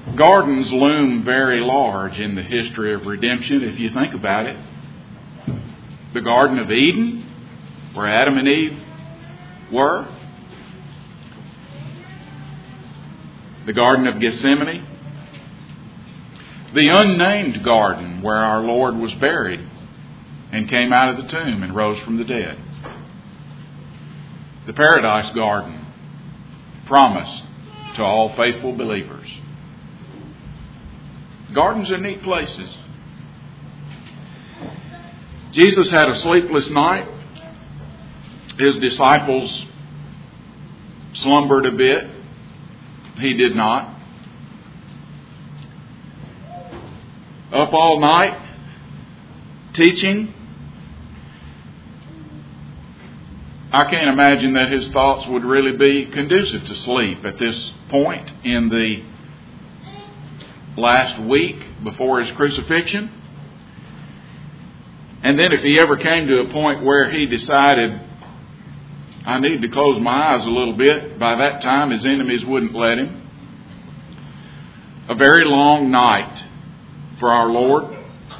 Gardens loom very large in the history of redemption, if you think about it. The Garden of Eden, where Adam and Eve were. The Garden of Gethsemane. The unnamed garden where our Lord was buried and came out of the tomb and rose from the dead. The Paradise Garden, promised to all faithful believers. Gardens are neat places. Jesus had a sleepless night. His disciples slumbered a bit. He did not. Up all night, teaching. I can't imagine that his thoughts would really be conducive to sleep at this point in the last week before his crucifixion. And then if he ever came to a point where he decided, I need to close my eyes a little bit, by that time his enemies wouldn't let him. A very long night for our Lord.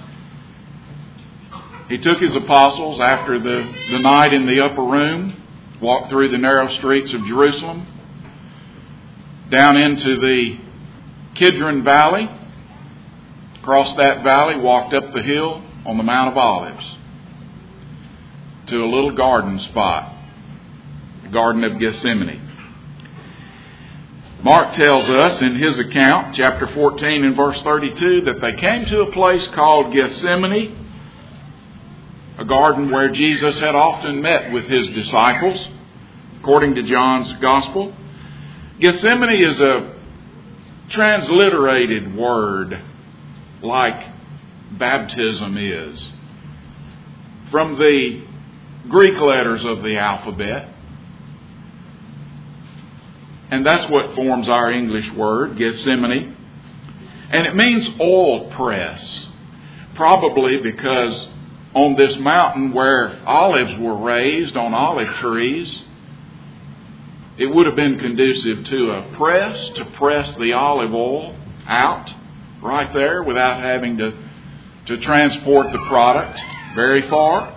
He took his apostles after the night in the upper room, walked through the narrow streets of Jerusalem, down into the Kidron Valley, crossed that valley, walked up the hill on the Mount of Olives to a little garden spot, the Garden of Gethsemane. Mark tells us in his account, chapter 14 and verse 32, that they came to a place called Gethsemane, a garden where Jesus had often met with his disciples, according to John's Gospel. Gethsemane is a transliterated word, like baptism is, from the Greek letters of the alphabet. And that's what forms our English word, Gethsemane. And it means oil press, probably because on this mountain where olives were raised on olive trees, it would have been conducive to a press to press the olive oil out right there without having to transport the product very far.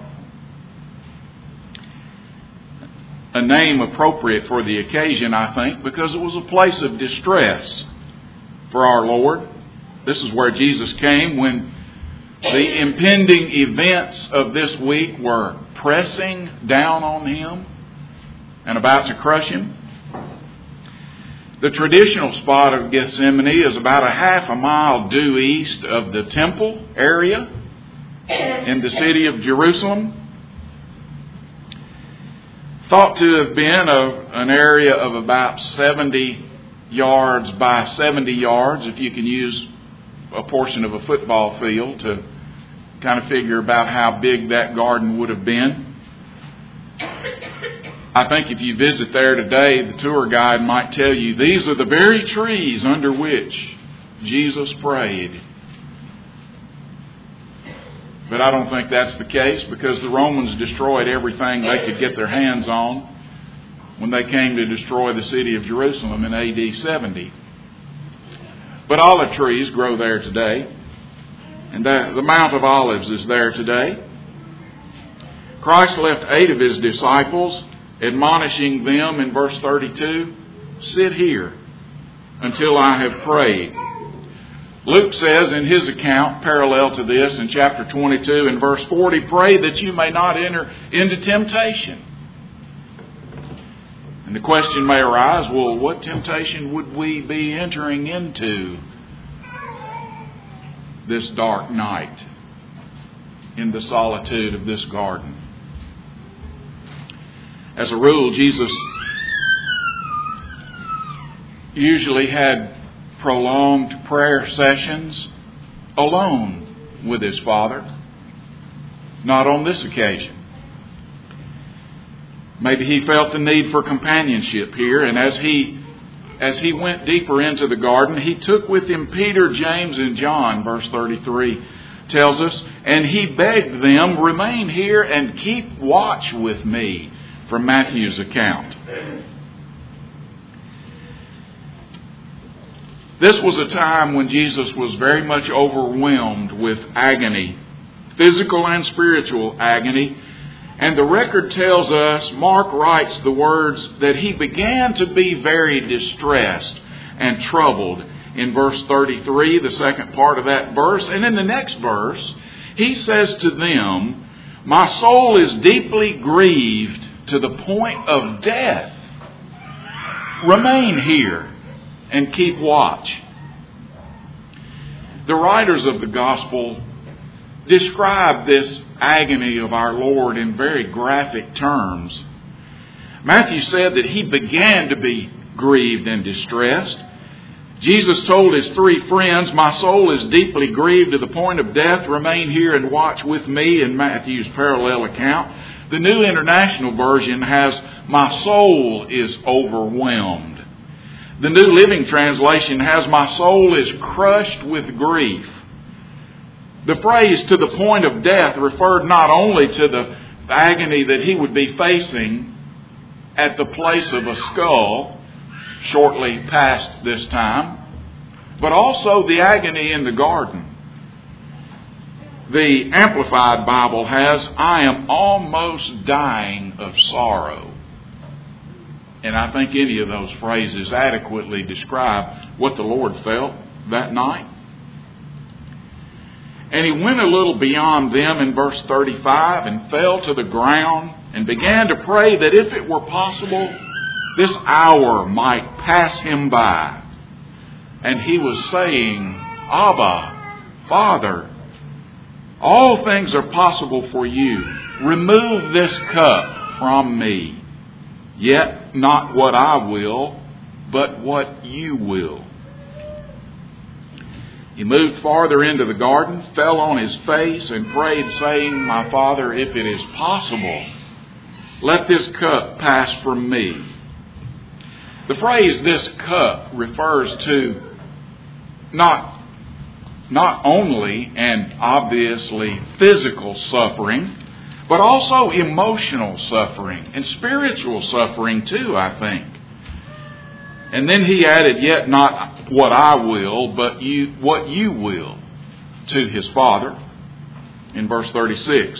A name appropriate for the occasion, I think, because it was a place of distress for our Lord. This is where Jesus came when the impending events of this week were pressing down on him and about to crush him. The traditional spot of Gethsemane is about a half a mile due east of the temple area in the city of Jerusalem. Thought to have been an area of about 70 yards by 70 yards, if you can use a portion of a football field to kind of figure about how big that garden would have been. I think if you visit there today, the tour guide might tell you these are the very trees under which Jesus prayed. But I don't think that's the case, because the Romans destroyed everything they could get their hands on when they came to destroy the city of Jerusalem in AD 70. But olive trees grow there today, and the Mount of Olives is there today. Christ left 8 of his disciples, admonishing them in verse 32, "Sit here until I have prayed." Luke says in his account, parallel to this, in chapter 22 and verse 40, "Pray that you may not enter into temptation." And the question may arise, well, what temptation would we be entering into this dark night in the solitude of this garden? As a rule, Jesus usually had prolonged prayer sessions alone with his Father. Not on this occasion. Maybe he felt the need for companionship here, and as he went deeper into the garden, he took with him Peter, James, and John, verse 33 tells us, and he begged them, "Remain here and keep watch with me," from Matthew's account. This was a time when Jesus was very much overwhelmed with agony, physical and spiritual agony. And the record tells us, Mark writes the words, that he began to be very distressed and troubled in verse 33, the second part of that verse. And in the next verse, he says to them, "My soul is deeply grieved to the point of death. Remain here and keep watch." The writers of the gospel describe this agony of our Lord in very graphic terms. Matthew said that he began to be grieved and distressed. Jesus told his three friends, "My soul is deeply grieved to the point of death. Remain here and watch with me," in Matthew's parallel account. The New International Version has, "My soul is overwhelmed." The New Living Translation has, "My soul is crushed with grief." The phrase "to the point of death" referred not only to the agony that he would be facing at the place of a skull shortly past this time, but also the agony in the garden. The Amplified Bible has, "I am almost dying of sorrow." And I think any of those phrases adequately describe what the Lord felt that night. "And he went a little beyond them," in verse 35, "and fell to the ground and began to pray that if it were possible, this hour might pass him by. And he was saying, Abba, Father, all things are possible for you. Remove this cup from me. Yet not what I will, but what you will." He moved farther into the garden, fell on his face, and prayed, saying, "My Father, if it is possible, let this cup pass from me." The phrase "this cup" refers to not only and obviously physical suffering, but also emotional suffering and spiritual suffering too, I think. And then he added, "Yet not what I will, but what you will," to his Father in verse 36.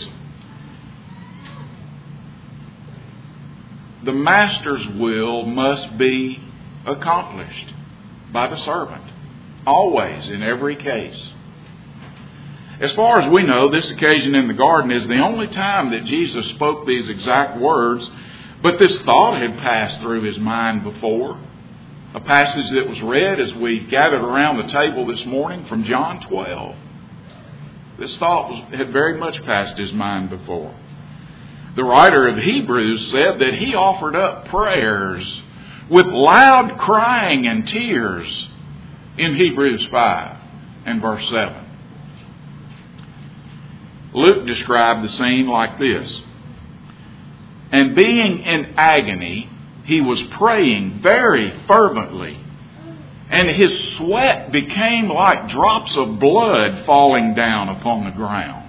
The master's will must be accomplished by the servant, always, in every case. As far as we know, this occasion in the garden is the only time that Jesus spoke these exact words, but this thought had passed through his mind before. A passage that was read as we gathered around the table this morning from John 12. This thought had very much passed his mind before. The writer of Hebrews said that he offered up prayers with loud crying and tears in Hebrews 5 and verse 7. Luke described the scene like this: "And being in agony, he was praying very fervently, and his sweat became like drops of blood falling down upon the ground."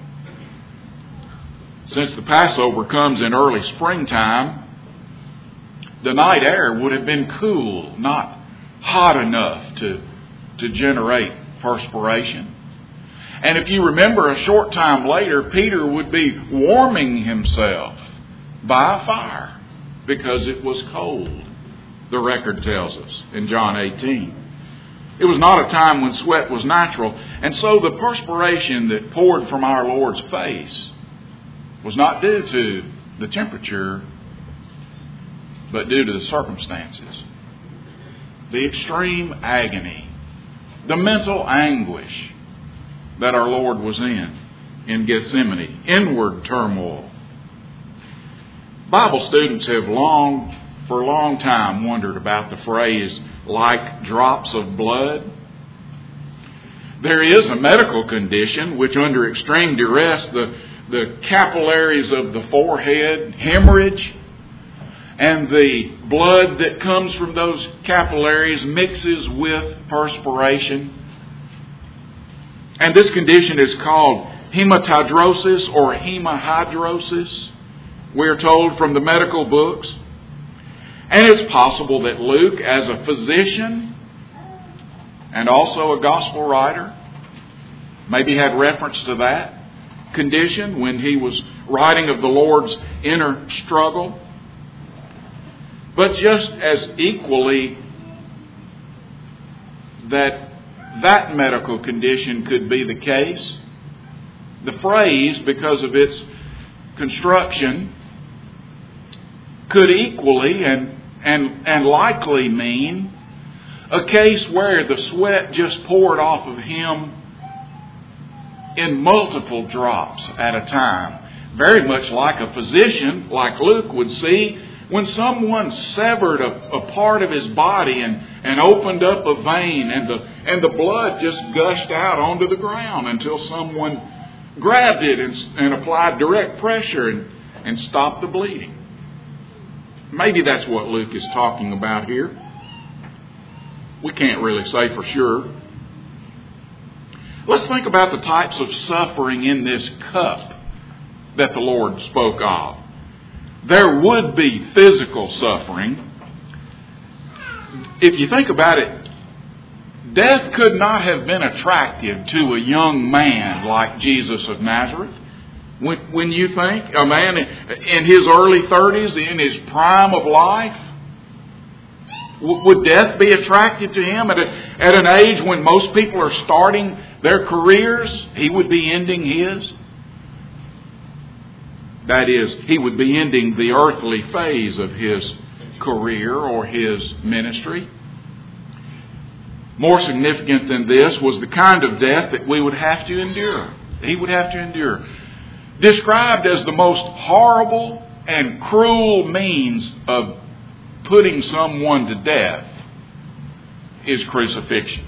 Since the Passover comes in early springtime, the night air would have been cool, not hot enough to generate perspiration. And if you remember, a short time later, Peter would be warming himself by a fire because it was cold, the record tells us in John 18. It was not a time when sweat was natural, and so the perspiration that poured from our Lord's face was not due to the temperature, but due to the circumstances. The extreme agony, the mental anguish that our Lord was in Gethsemane, inward turmoil. Bible students have for a long time wondered about the phrase, "like drops of blood." There is a medical condition which, under extreme duress, the capillaries of the forehead hemorrhage, and the blood that comes from those capillaries mixes with perspiration. And this condition is called hematidrosis or hemihydrosis, we're told from the medical books. And it's possible that Luke, as a physician, and also a gospel writer. Maybe had reference to that condition when he was writing of the Lord's inner struggle. But just as equally that medical condition could be the case, the phrase, because of its construction, could equally and likely mean a case where the sweat just poured off of him in multiple drops at a time. Very much like a physician, like Luke, would see when someone severed a part of his body and opened up a vein and the blood just gushed out onto the ground until someone grabbed it and applied direct pressure and stopped the bleeding. Maybe that's what Luke is talking about here. We can't really say for sure. Let's think about the types of suffering in this cup that the Lord spoke of. There would be physical suffering. If you think about it, death could not have been attractive to a young man like Jesus of Nazareth. When you think a man in his early 30s, in his prime of life, would death be attractive to him at an age when most people are starting their careers? He would be ending his. That is, he would be ending the earthly phase of his career or his ministry. More significant than this was the kind of death that we would have to endure. He would have to endure. Described as the most horrible and cruel means of putting someone to death is crucifixion.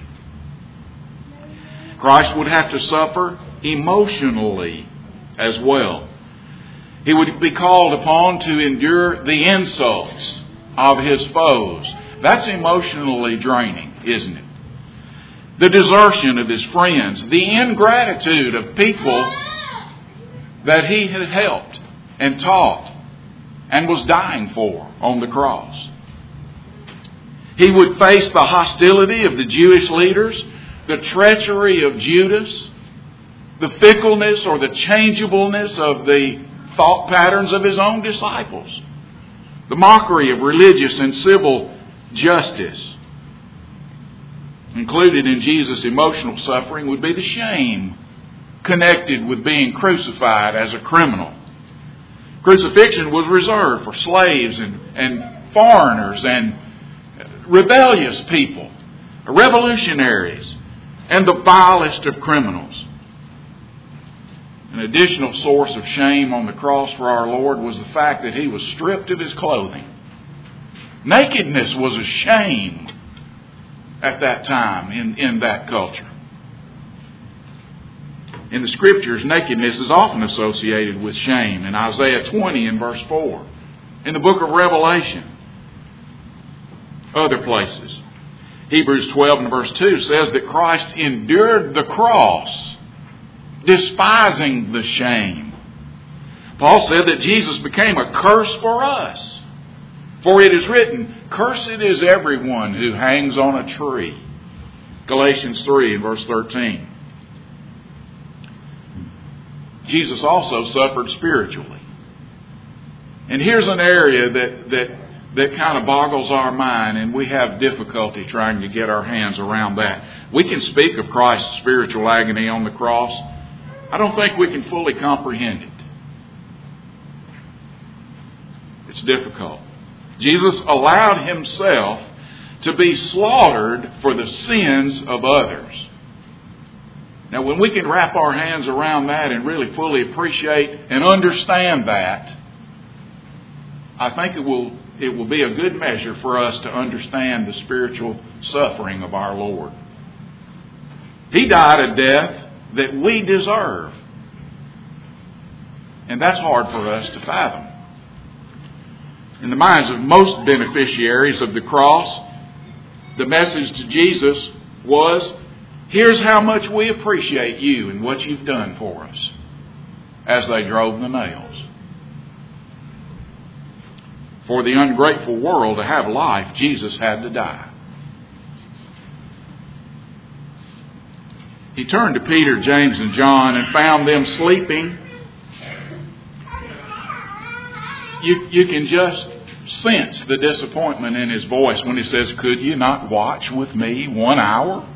Christ would have to suffer emotionally as well. He would be called upon to endure the insults of his foes. That's emotionally draining, isn't it? The desertion of his friends, the ingratitude of people that he had helped and taught and was dying for on the cross. He would face the hostility of the Jewish leaders, the treachery of Judas, the fickleness or the changeableness of the thought patterns of his own disciples, the mockery of religious and civil justice. Included in Jesus' emotional suffering would be the shame connected with being crucified as a criminal. Crucifixion was reserved for slaves and foreigners and rebellious people, revolutionaries, and the vilest of criminals. An additional source of shame on the cross for our Lord was the fact that he was stripped of his clothing. Nakedness was a shame at that time in that culture. In the Scriptures, nakedness is often associated with shame. In Isaiah 20 and verse 4. In the book of Revelation. Other places. Hebrews 12 and verse 2 says that Christ endured the cross, despising the shame. Paul said that Jesus became a curse for us. For it is written, "Cursed is everyone who hangs on a tree." Galatians 3 and verse 13. Jesus also suffered spiritually. And here's an area that kind of boggles our mind, and we have difficulty trying to get our hands around that. We can speak of Christ's spiritual agony on the cross. I don't think we can fully comprehend it. It's difficult. Jesus allowed himself to be slaughtered for the sins of others. Now, when we can wrap our hands around that and really fully appreciate and understand that, I think it will be a good measure for us to understand the spiritual suffering of our Lord. He died a death that we deserve. And that's hard for us to fathom. In the minds of most beneficiaries of the cross, the message to Jesus was, "Here's how much we appreciate you and what you've done for us," as they drove the nails. For the ungrateful world to have life, Jesus had to die. He turned to Peter, James, and John and found them sleeping. You can just sense the disappointment in his voice when he says, "Could you not watch with me 1 hour?"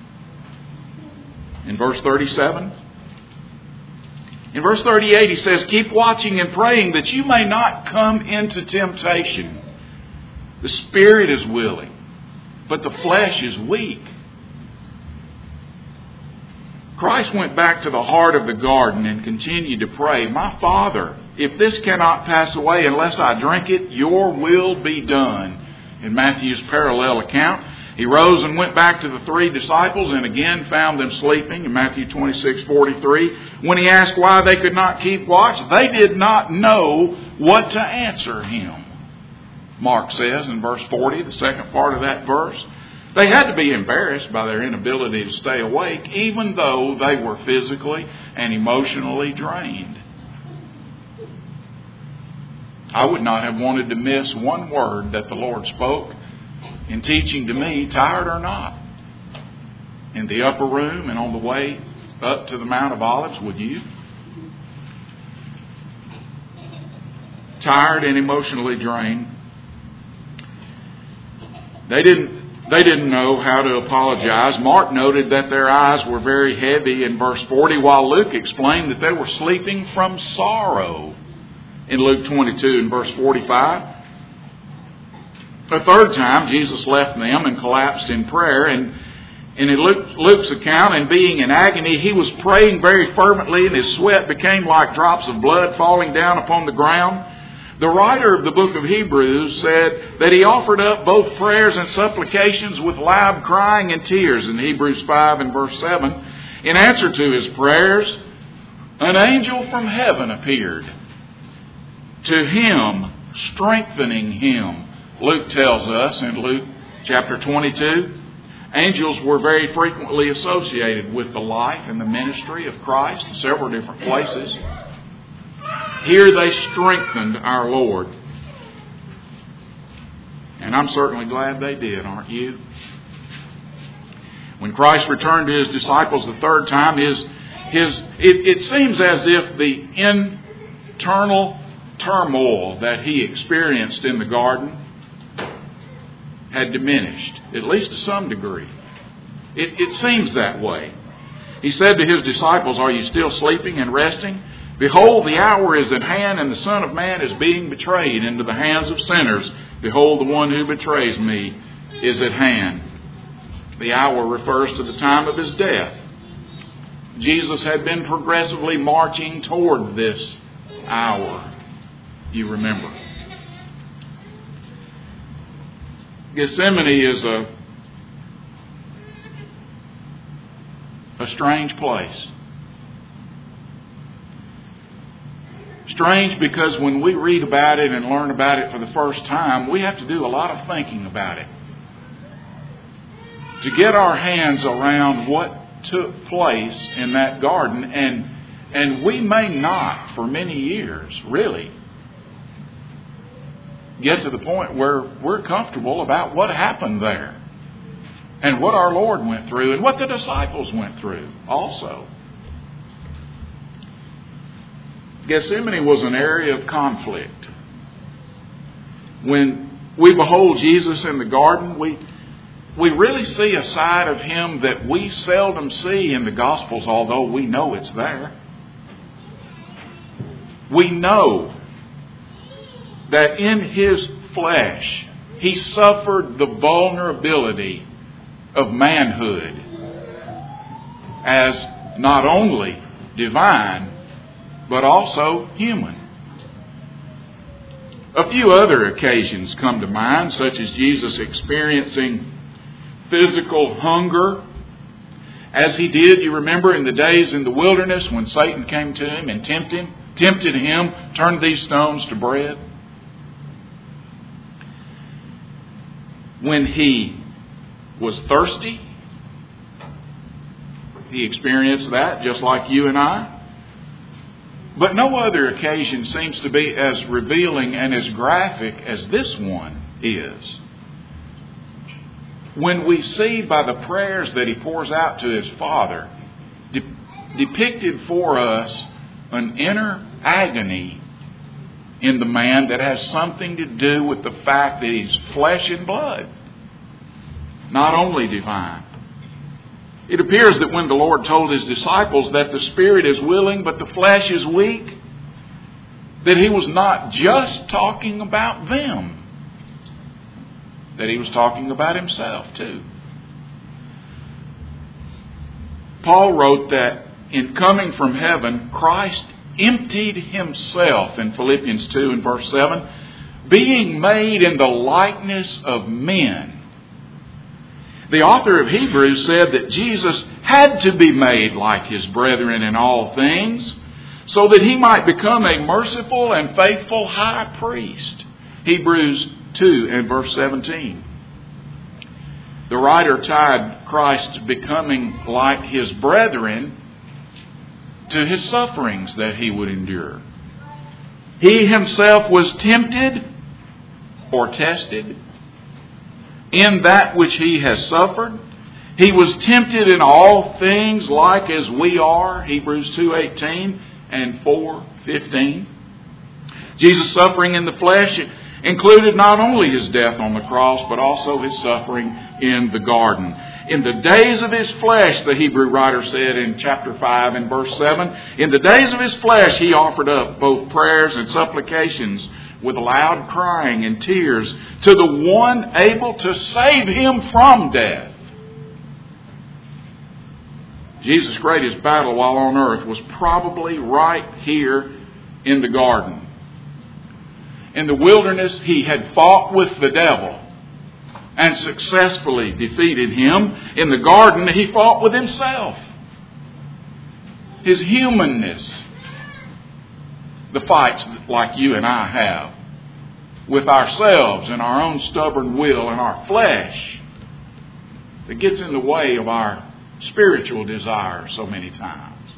In verse 37. In verse 38 he says, "Keep watching and praying that you may not come into temptation. The spirit is willing, but the flesh is weak." Christ went back to the heart of the garden and continued to pray, "My Father, if this cannot pass away unless I drink it, your will be done." In Matthew's parallel account, he rose and went back to the 3 disciples and again found them sleeping. In Matthew 26:43, when he asked why they could not keep watch, they did not know what to answer him. Mark says in verse 40, the second part of that verse, they had to be embarrassed by their inability to stay awake, even though they were physically and emotionally drained. I would not have wanted to miss one word that the Lord spoke in teaching to me, tired or not, in the upper room and on the way up to the Mount of Olives. Would you? Tired and emotionally drained. They didn't know how to apologize. Mark noted that their eyes were very heavy in verse 40, while Luke explained that they were sleeping from sorrow in Luke 22 and verse 45. A third time, Jesus left them and collapsed in prayer. And in Luke's account, and being in agony, he was praying very fervently, and his sweat became like drops of blood falling down upon the ground. The writer of the book of Hebrews said that he offered up both prayers and supplications with loud crying and tears in Hebrews 5 and verse 7. In answer to his prayers, an angel from heaven appeared to him, strengthening him. Luke tells us in Luke chapter 22, angels were very frequently associated with the life and the ministry of Christ in several different places. Here they strengthened our Lord. And I'm certainly glad they did, aren't you? When Christ returned to his disciples the third time, it seems as if the internal turmoil that he experienced in the garden had diminished, at least to some degree. It seems that way. He said to his disciples, "Are you still sleeping and resting? Behold, the hour is at hand, and the Son of Man is being betrayed into the hands of sinners. Behold, the one who betrays me is at hand." The hour refers to the time of his death. Jesus had been progressively marching toward this hour, you remember. Gethsemane is a strange place. Strange because when we read about it and learn about it for the first time, we have to do a lot of thinking about it to get our hands around what took place in that garden. And we may not, for many years, really get to the point where we're comfortable about what happened there and what our Lord went through and what the disciples went through also. Gethsemane was an area of conflict. When we behold Jesus in the garden, we really see a side of him that we seldom see in the Gospels, although we know it's there. We know that in his flesh, he suffered the vulnerability of manhood as not only divine, but also human. A few other occasions come to mind, such as Jesus experiencing physical hunger, as he did, you remember, in the days in the wilderness when Satan came to him and tempted him, turned these stones to bread. When he was thirsty, he experienced that just like you and I. But no other occasion seems to be as revealing and as graphic as this one is. When we see by the prayers that he pours out to his Father depicted for us an inner agony in the man that has something to do with the fact that he's flesh and blood, not only divine. It appears that when the Lord told His disciples that the spirit is willing but the flesh is weak, that He was not just talking about them, that He was talking about Himself too. Paul wrote that in coming from heaven, Christ emptied Himself in Philippians 2 and verse 7, being made in the likeness of men. The author of Hebrews said that Jesus had to be made like His brethren in all things, so that He might become a merciful and faithful high priest. Hebrews 2 and verse 17. The writer tied Christ becoming like His brethren to His sufferings that He would endure. He Himself was tempted or tested in that which He has suffered. He was tempted in all things like as we are. Hebrews 2:18 and 4:15. Jesus' suffering in the flesh included not only His death on the cross, but also His suffering in the garden. In the days of His flesh, the Hebrew writer said in chapter 5 and verse 7, in the days of His flesh He offered up both prayers and supplications with loud crying and tears to the one able to save Him from death. Jesus' greatest battle while on earth was probably right here in the garden. In the wilderness, He had fought with the devil and successfully defeated him. In the garden, He fought with Himself. His humanness. The fights like you and I have with ourselves and our own stubborn will and our flesh that gets in the way of our spiritual desires so many times.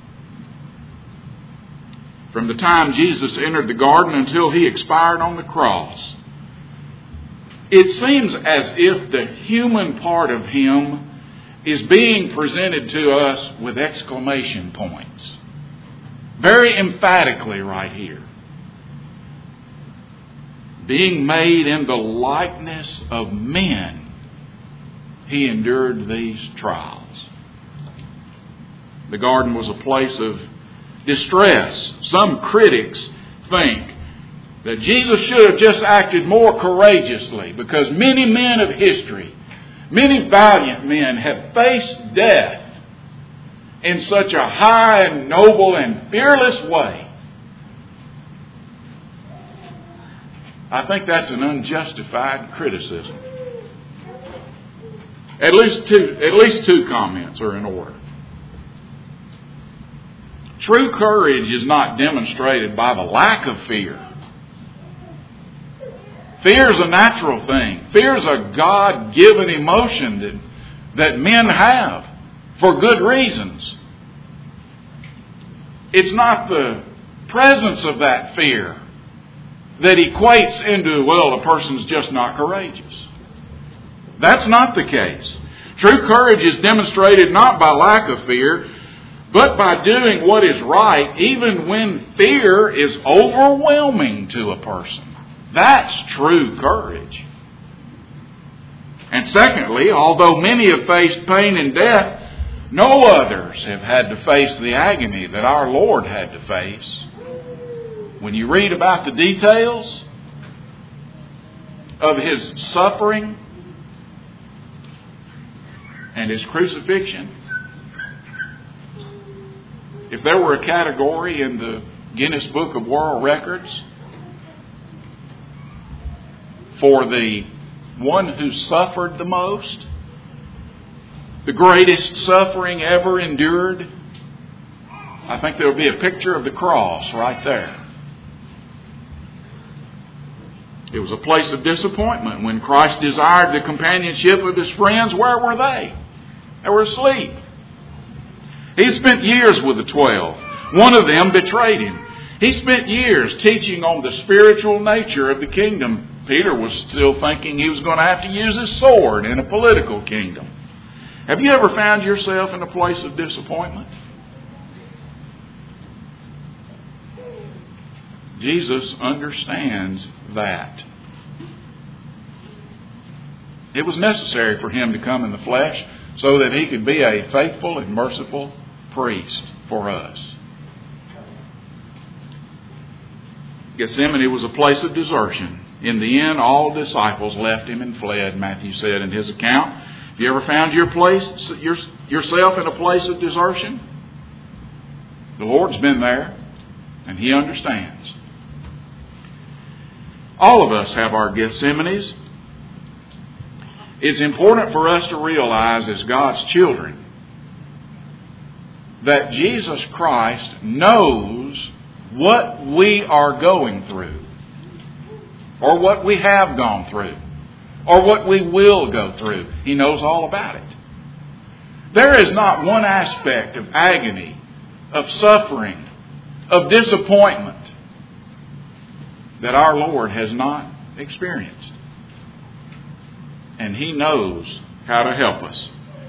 From the time Jesus entered the garden until He expired on the cross, it seems as if the human part of Him is being presented to us with exclamation points. Very emphatically right here. Being made in the likeness of men, He endured these trials. The garden was a place of distress. Some critics think that Jesus should have just acted more courageously, because many men of history, many valiant men have faced death in such a high and noble and fearless way. I think that's an unjustified criticism. At least two comments are in order. True courage is not demonstrated by the lack of fear. Fear is a natural thing. Fear is a God-given emotion that men have for good reasons. It's not the presence of that fear that equates into, well, a person's just not courageous. That's not the case. True courage is demonstrated not by lack of fear, but by doing what is right, even when fear is overwhelming to a person. That's true courage. And secondly, although many have faced pain and death, no others have had to face the agony that our Lord had to face. When you read about the details of His suffering and His crucifixion, if there were a category in the Guinness Book of World Records for the one who suffered the most, the greatest suffering ever endured, I think there will be a picture of the cross right there. It was a place of disappointment. When Christ desired the companionship of His friends, where were they? They were asleep. He had spent years with the 12. One of them betrayed Him. He spent years teaching on the spiritual nature of the kingdom. Peter was still thinking he was going to have to use his sword in a political kingdom. Have you ever found yourself in a place of disappointment? Jesus understands that. It was necessary for Him to come in the flesh so that He could be a faithful and merciful priest for us. Gethsemane was a place of desertion. In the end, all disciples left Him and fled, Matthew said in his account. Have you ever found yourself in a place of desertion? The Lord's been there, and He understands. All of us have our Gethsemanes. It's important for us to realize as God's children that Jesus Christ knows what we are going through, or what we have gone through, or what we will go through. He knows all about it. There is not one aspect of agony, of suffering, of disappointment that our Lord has not experienced. And He knows how to help us.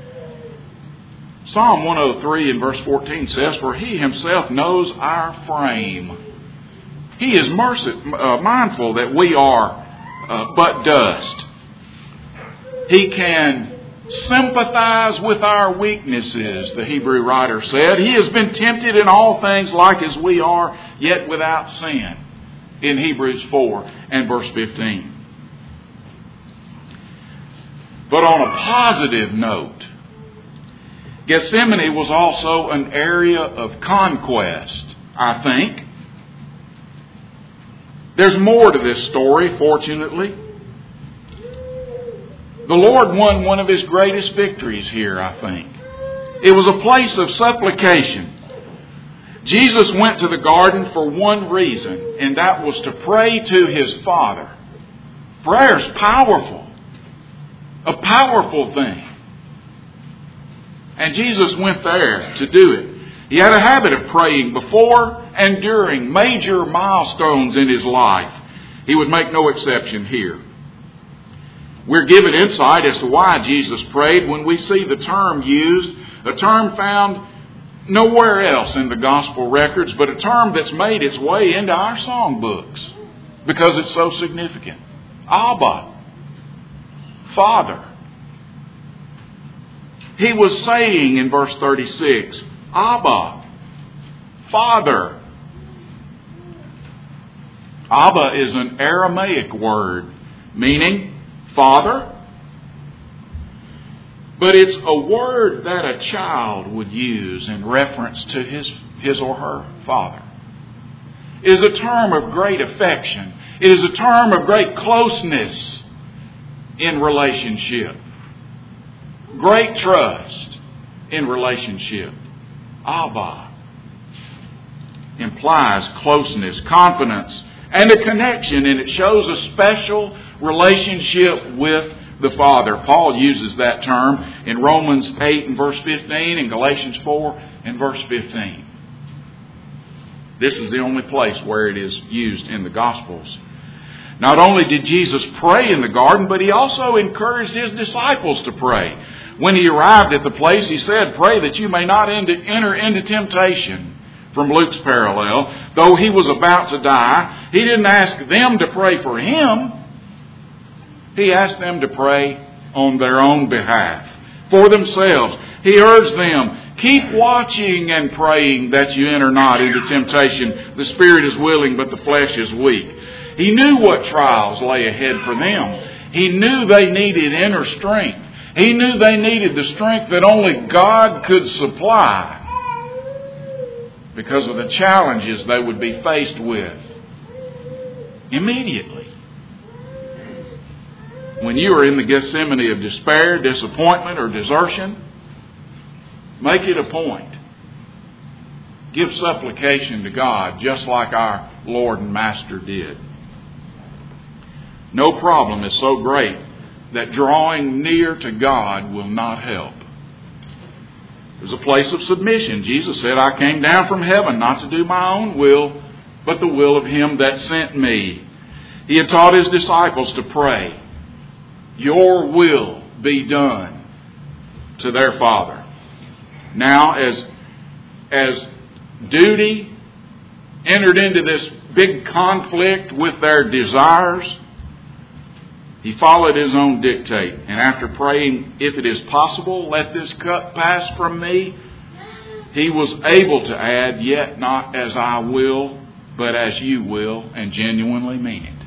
Psalm 103 in verse 14 says, "For He Himself knows our frame." He is mindful that we are but dust. He can sympathize with our weaknesses, the Hebrew writer said. He has been tempted in all things like as we are, yet without sin, in Hebrews 4 and verse 15. But on a positive note, Gethsemane was also an area of conquest, I think. There's more to this story, fortunately. The Lord won one of His greatest victories here, I think. It was a place of supplication. Jesus went to the garden for one reason, and that was to pray to His Father. Prayer is powerful. A powerful thing. And Jesus went there to do it. He had a habit of praying before and during major milestones in His life. He would make no exception here. We're given insight as to why Jesus prayed when we see the term used, a term found nowhere else in the gospel records, but a term that's made its way into our songbooks because it's so significant. Abba, Father. He was saying in verse 36, Abba, Father. Abba is an Aramaic word meaning Father. But it's a word that a child would use in reference to his or her father. It is a term of great affection. It is a term of great closeness in relationship. Great trust in relationship. Abba implies closeness, confidence, and a connection, and it shows a special relationship with the Father. Paul uses that term in Romans 8 and verse 15 and Galatians 4 and verse 15. This is the only place where it is used in the Gospels. Not only did Jesus pray in the garden, but He also encouraged His disciples to pray. When He arrived at the place, He said, "Pray that you may not enter into temptation." From Luke's parallel, though He was about to die, He didn't ask them to pray for Him. He asked them to pray on their own behalf, for themselves. He urged them, keep watching and praying that you enter not into temptation. The spirit is willing, but the flesh is weak. He knew what trials lay ahead for them. He knew they needed inner strength. He knew they needed the strength that only God could supply because of the challenges they would be faced with immediately. When you are in the Gethsemane of despair, disappointment, or desertion, make it a point. Give supplication to God just like our Lord and Master did. No problem is so great that drawing near to God will not help. There's a place of submission. Jesus said, I came down from heaven not to do my own will, but the will of Him that sent me. He had taught His disciples to pray, your will be done, to their Father. Now, as duty entered into this big conflict with their desires, he followed his own dictate. And after praying, if it is possible, let this cup pass from me, he was able to add, yet not as I will, but as you will, and genuinely mean it.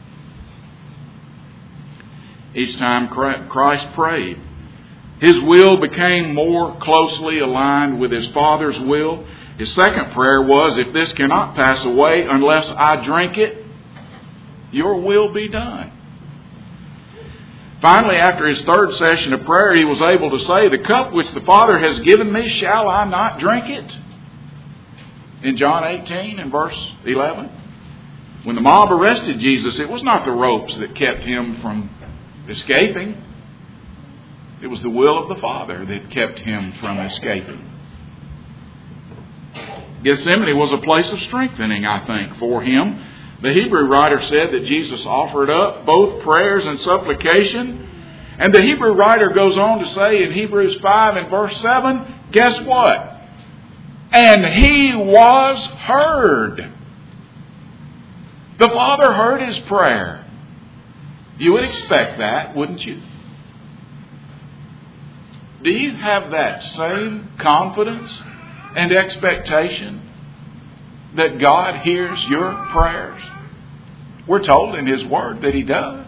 Each time Christ prayed, his will became more closely aligned with his Father's will. His second prayer was, if this cannot pass away unless I drink it, your will be done. Finally, after his third session of prayer, he was able to say, the cup which the Father has given me, shall I not drink it? In John 18 and verse 11. When the mob arrested Jesus, it was not the ropes that kept him from escaping. It was the will of the Father that kept him from escaping. Gethsemane was a place of strengthening, I think, for him. The Hebrew writer said that Jesus offered up both prayers and supplication. And the Hebrew writer goes on to say in Hebrews 5 and verse 7, guess what? And he was heard. The Father heard his prayer. You would expect that, wouldn't you? Do you have that same confidence and expectation that God hears your prayers? We're told in his word that he does.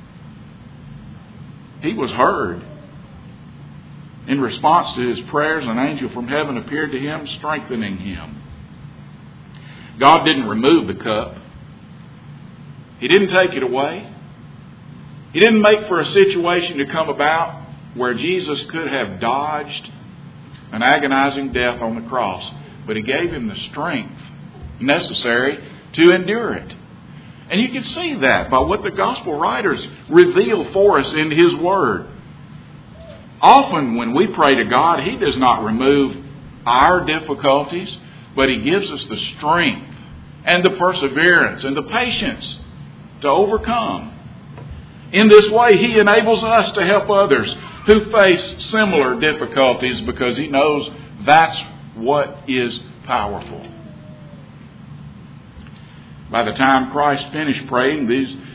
He was heard. In response to his prayers, an angel from heaven appeared to him, strengthening him. God didn't remove the cup. He didn't take it away. He didn't make for a situation to come about where Jesus could have dodged an agonizing death on the cross. But he gave him the strength necessary to endure it. And you can see that by what the gospel writers reveal for us in his word. Often when we pray to God, he does not remove our difficulties, but he gives us the strength and the perseverance and the patience to overcome. In this way, he enables us to help others who face similar difficulties because he knows that's what is powerful. By the time Christ finished praying,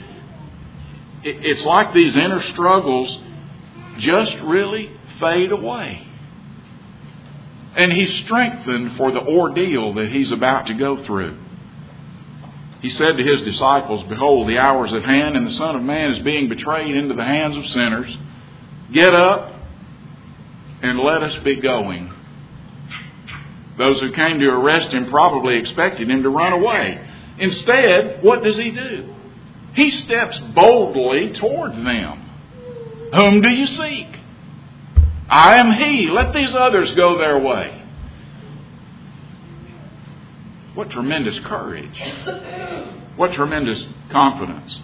it's like these inner struggles just really fade away. And he's strengthened for the ordeal that he's about to go through. He said to his disciples, behold, the hour is at hand, and the Son of Man is being betrayed into the hands of sinners. Get up and let us be going. Those who came to arrest him probably expected him to run away. Instead, what does he do? He steps boldly toward them. Whom do you seek? I am he. Let these others go their way. What tremendous courage. What tremendous confidence.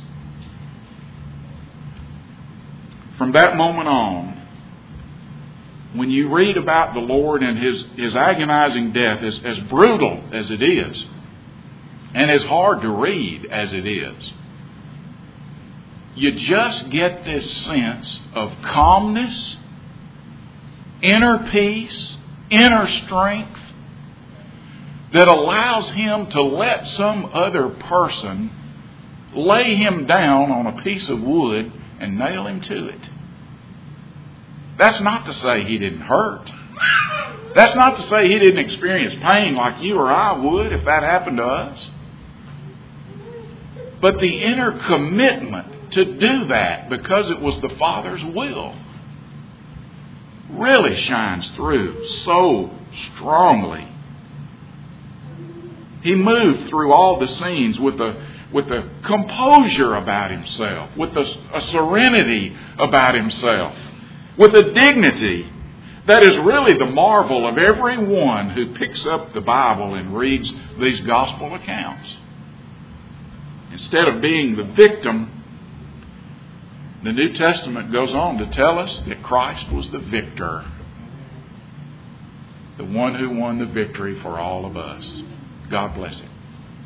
From that moment on, when you read about the Lord and his agonizing death, as brutal as it is, and as hard to read as it is, you just get this sense of calmness, inner peace, inner strength that allows him to let some other person lay him down on a piece of wood and nail him to it. That's not to say he didn't hurt. That's not to say he didn't experience pain like you or I would if that happened to us. But the inner commitment to do that because it was the Father's will really shines through so strongly. He moved through all the scenes with a composure about himself, with a serenity about himself, with a dignity that is really the marvel of everyone who picks up the Bible and reads these gospel accounts. Instead of being the victim, the New Testament goes on to tell us that Christ was the victor, the one who won the victory for all of us. God bless him.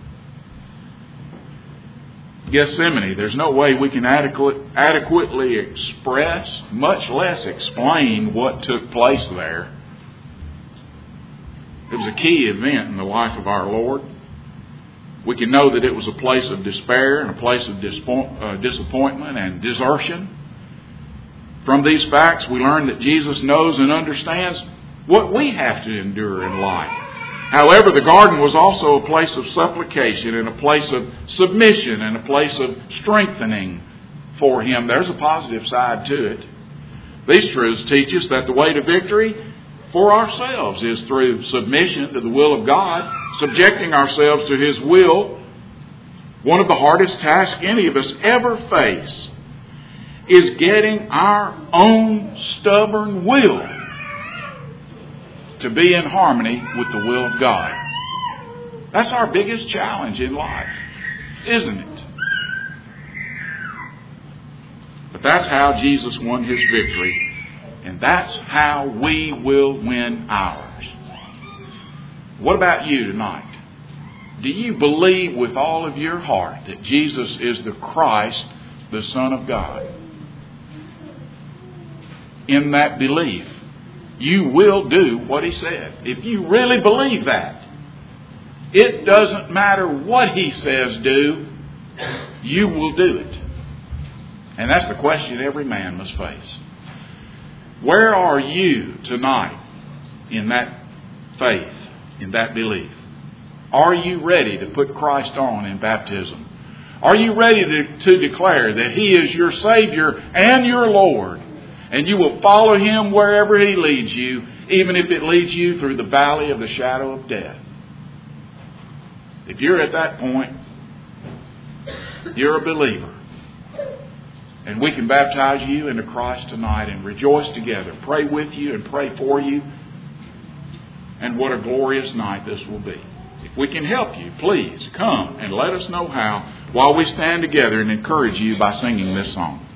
Gethsemane, there's no way we can adequately express, much less explain what took place there. It was a key event in the life of our Lord. We can know that it was a place of despair and a place of disappointment and desertion. From these facts, we learn that Jesus knows and understands what we have to endure in life. However, the garden was also a place of supplication and a place of submission and a place of strengthening for Him. There's a positive side to it. These truths teach us that the way to victory for ourselves is through submission to the will of God, subjecting ourselves to His will. One of the hardest tasks any of us ever face is getting our own stubborn will to be in harmony with the will of God. That's our biggest challenge in life, isn't it? But that's how Jesus won His victory, and that's how we will win ours. What about you tonight? Do you believe with all of your heart that Jesus is the Christ, the Son of God? In that belief, you will do what He said. If you really believe that, it doesn't matter what He says do, you will do it. And that's the question every man must face. Where are you tonight in that faith, in that belief? Are you ready to put Christ on in baptism? Are you ready to declare that He is your Savior and your Lord, and you will follow Him wherever He leads you, even if it leads you through the valley of the shadow of death? If you're at that point, you're a believer. And we can baptize you into Christ tonight and rejoice together, pray with you and pray for you. And what a glorious night this will be. If we can help you, please come and let us know how while we stand together and encourage you by singing this song.